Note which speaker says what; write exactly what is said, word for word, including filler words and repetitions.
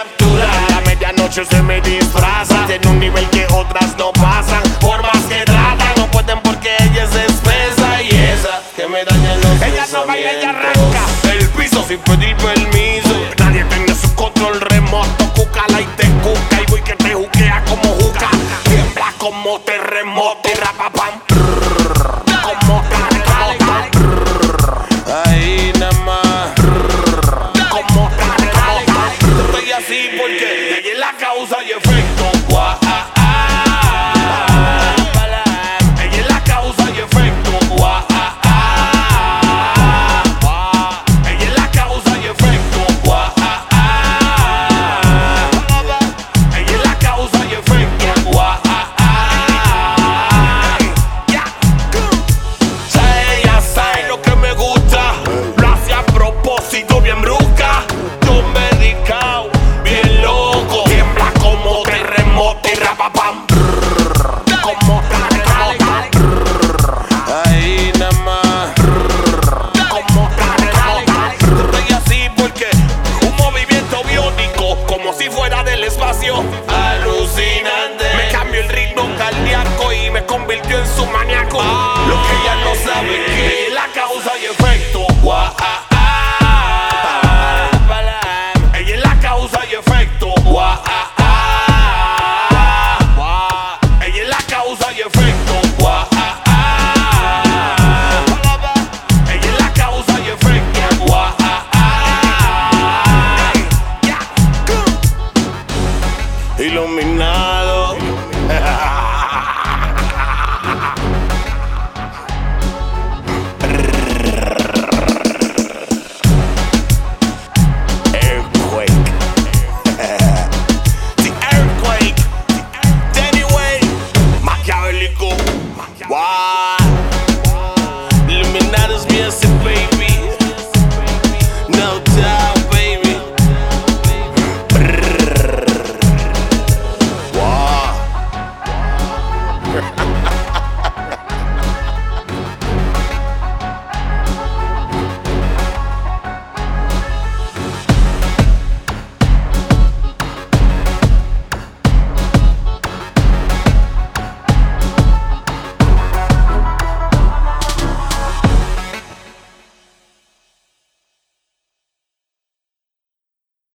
Speaker 1: captura. A la medianoche se me disfraza, tiene un nivel que otras no pasan. Por más que tratan, no pueden porque ella es espesa. Y esa que me daña los ella no baila y arranca el piso sin pedir permiso. Nadie tiene su control remoto. Cúcala y te cuca, y voy que te juquea como juca. Tiembla como terremoto, rapapam. Como terremoto. Ahí nada más. Como terremoto. Estoy así porque ella es la causa y efecto. Guau, ah, ah. Ella es la causa y efecto. Guau, ah, ah. Ella es la causa y efecto. Guau, ah, ah. Ella es la causa y efecto. Guau, ah, ah. Ella sabe lo que me gusta, lo hace a propósito, bien brusca. Yo medicao, bien loco. Tiembla como terremoto y rapapam. Como terremoto. Ahí nada más. Como terremoto. Estoy así porque un movimiento biónico, como si fuera del espacio. Alucinante. Me cambió el ritmo cardíaco y me convirtió en su maníaco. Lo que ella no sabe que es la causa y efecto. Guau, ah, ah. Ella es la causa y efecto. Guau, ah, ah. Ella es la causa y efecto. Guau, ah, ah. Ella es la causa y efecto. Guau, ah, ah. Iluminado.